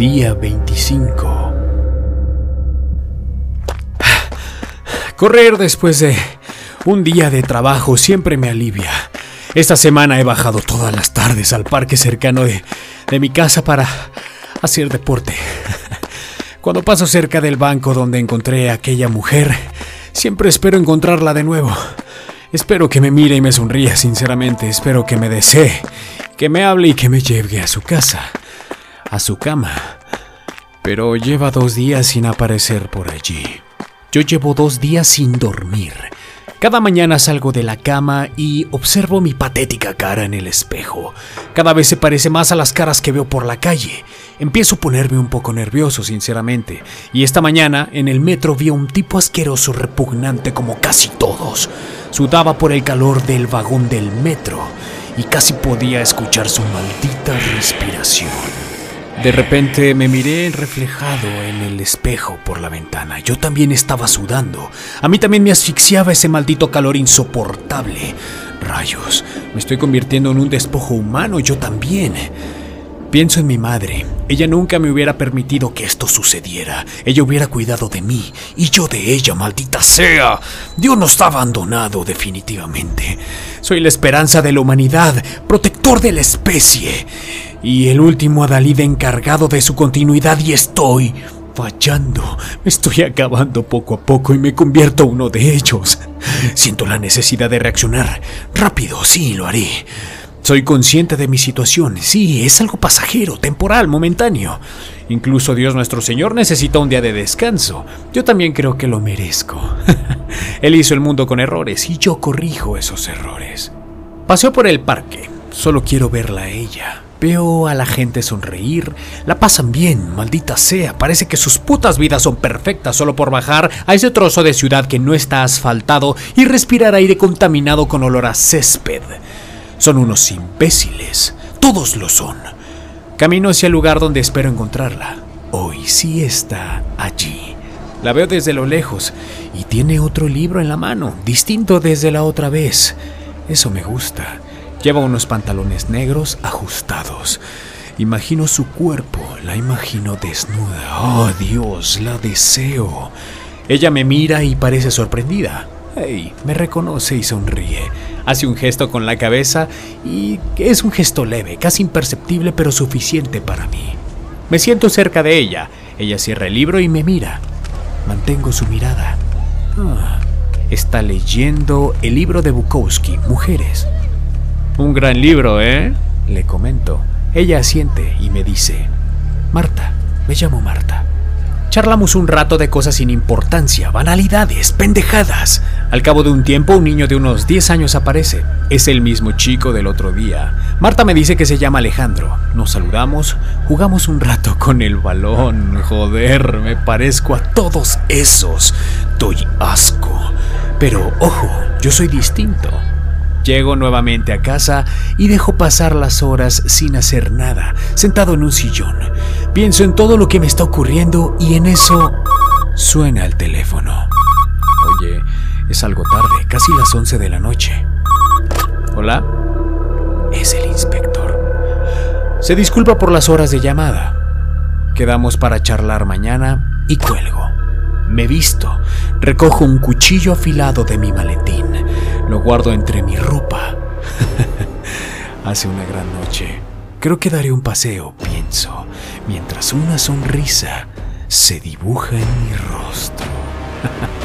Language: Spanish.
Día 25. Correr después de un día de trabajo siempre me alivia. Esta semana he bajado todas las tardes al parque cercano de mi casa para hacer deporte. Cuando paso cerca del banco donde encontré a aquella mujer, siempre espero encontrarla de nuevo. Espero que me mire y me sonría sinceramente. Espero que me desee, que me hable y que me lleve a su casa, a su cama. Pero lleva 2 días sin aparecer por allí. Yo llevo 2 días sin dormir. Cada mañana salgo de la cama y observo mi patética cara en el espejo. Cada vez se parece más a las caras que veo por la calle. Empiezo a ponerme un poco nervioso, sinceramente. Y esta mañana, en el metro, vi a un tipo asqueroso, repugnante como casi todos. Sudaba por el calor del vagón del metro y casi podía escuchar su maldita respiración. De repente me miré reflejado en el espejo por la ventana. Yo también estaba sudando. A mí también me asfixiaba ese maldito calor insoportable. Rayos, me estoy convirtiendo en un despojo humano, yo también. Pienso en mi madre. Ella nunca me hubiera permitido que esto sucediera. Ella hubiera cuidado de mí y yo de ella, maldita sea. Dios nos ha abandonado definitivamente. Soy la esperanza de la humanidad, protector de la especie y el último adalid encargado de su continuidad, y estoy fallando. Me estoy acabando poco a poco y me convierto en uno de ellos. Siento la necesidad de reaccionar. Rápido, sí, lo haré. Soy consciente de mi situación. Sí, es algo pasajero, temporal, momentáneo. Incluso Dios nuestro Señor necesita un día de descanso. Yo también creo que lo merezco. Él hizo el mundo con errores y yo corrijo esos errores. Paseo por el parque. Solo quiero verla a ella. Veo a la gente sonreír. La pasan bien, maldita sea. Parece que sus putas vidas son perfectas solo por bajar a ese trozo de ciudad que no está asfaltado y respirar aire contaminado con olor a césped. Son unos imbéciles. Todos lo son. Camino hacia el lugar donde espero encontrarla. Hoy sí está allí. La veo desde lo lejos y tiene otro libro en la mano, distinto desde la otra vez. Eso me gusta. Lleva unos pantalones negros ajustados. Imagino su cuerpo, la imagino desnuda. ¡Oh, Dios, la deseo! Ella me mira y parece sorprendida. Hey, me reconoce y sonríe. Hace un gesto con la cabeza y es un gesto leve, casi imperceptible, pero suficiente para mí. Me siento cerca de ella. Ella cierra el libro y me mira. Mantengo su mirada. Está leyendo el libro de Bukowski, Mujeres. Un gran libro, ¿eh? Le comento. Ella asiente y me dice: Marta, me llamo Marta. Charlamos un rato de cosas sin importancia, banalidades, pendejadas. Al cabo de un tiempo, un niño de unos 10 años aparece. Es el mismo chico del otro día. Marta me dice que se llama Alejandro. Nos saludamos, jugamos un rato con el balón. Joder, me parezco a todos esos. Doy asco. Pero, ojo, yo soy distinto. Llego nuevamente a casa y dejo pasar las horas sin hacer nada, sentado en un sillón. Pienso en todo lo que me está ocurriendo y en eso suena el teléfono. Oye, es algo tarde, casi las 11 de la noche. ¿Hola? Es el inspector. Se disculpa por las horas de llamada. Quedamos para charlar mañana y cuelgo. Me visto, recojo un cuchillo afilado de mi maletín. Lo guardo entre mi ropa. Hace una gran noche. Creo que daré un paseo, pienso, mientras una sonrisa se dibuja en mi rostro.